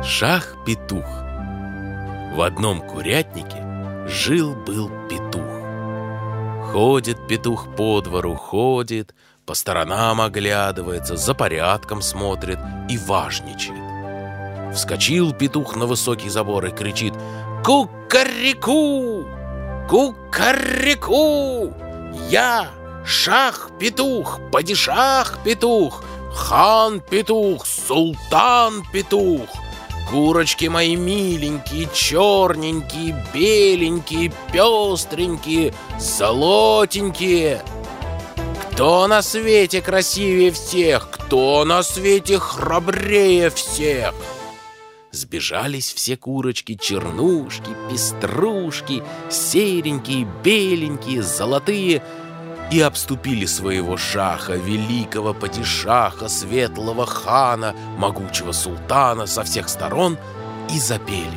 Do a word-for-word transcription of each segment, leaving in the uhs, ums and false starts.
Шах-петух. В одном курятнике жил-был петух. Ходит петух по двору, ходит, по сторонам оглядывается, за порядком смотрит и важничает. Вскочил петух на высокий забор и кричит: «Ку-ка-ре-ку! Ку-ка-ре-ку! Я Шах-петух, падишах-петух, хан-петух, султан-петух! Курочки мои миленькие, черненькие, беленькие, пестренькие, золотенькие! Кто на свете красивее всех? Кто на свете храбрее всех?» Сбежались все курочки, чернушки, пеструшки, серенькие, беленькие, золотые, и обступили своего шаха, великого падишаха, светлого хана, могучего султана со всех сторон и запели: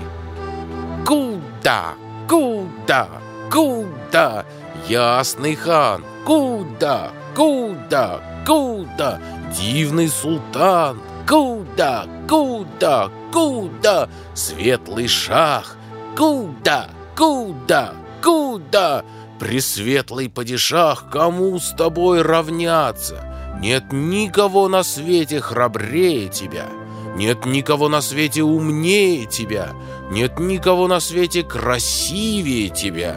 «Куда? Куда? Куда? Ясный хан! Куда? Куда? Куда? Дивный султан! Куда? Куда? Куда? Светлый шах! Куда? Куда? Куда? Пресветлый падишах, кому с тобой равняться? Нет никого на свете храбрее тебя, нет никого на свете умнее тебя, нет никого на свете красивее тебя!»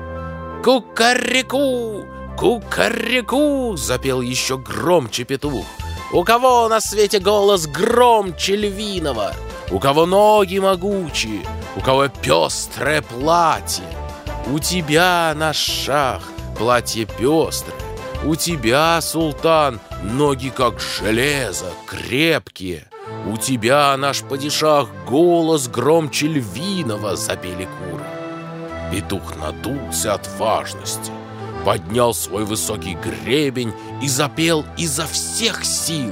«Ку-ка-ре-ку! Ку-ка-ре-ку!» — запел еще громче петух. «У кого на свете голос громче львиного? У кого ноги могучие? У кого пестрое платье? У тебя, наш шах, платье пестрое. У тебя, султан, ноги как железо, крепкие. У тебя, наш падишах, голос громче львиного», — запели куры. Петух надулся от важности, поднял свой высокий гребень и запел изо всех сил: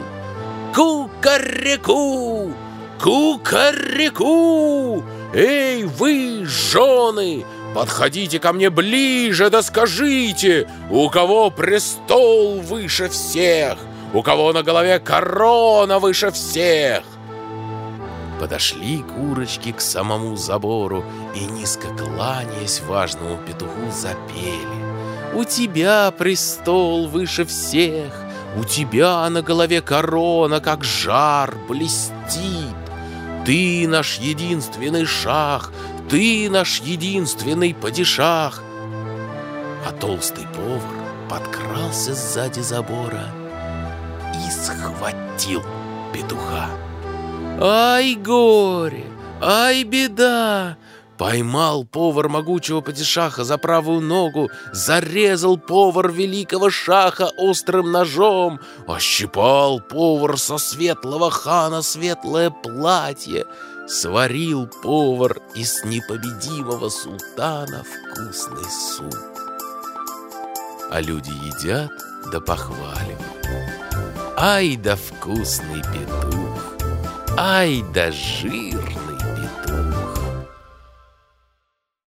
«Ку-ка-ре-ку! Ку-ка-ре-ку! Эй, вы, жены, подходите ко мне ближе, да скажите, у кого престол выше всех, у кого на голове корона выше всех?» Подошли курочки к самому забору и, низко кланяясь важному петуху, запели: «У тебя престол выше всех, у тебя на голове корона, как жар, блестит. Ты наш единственный шах, ты наш единственный падишах». А толстый повар подкрался сзади забора и схватил петуха. Ай, горе! Ай, беда! Поймал повар могучего падишаха за правую ногу, зарезал повар великого шаха острым ножом, ощипал повар со светлого хана светлое платье, сварил повар из непобедимого султана вкусный суп. А люди едят да похваливают: «Ай да вкусный петух! Ай да жир!»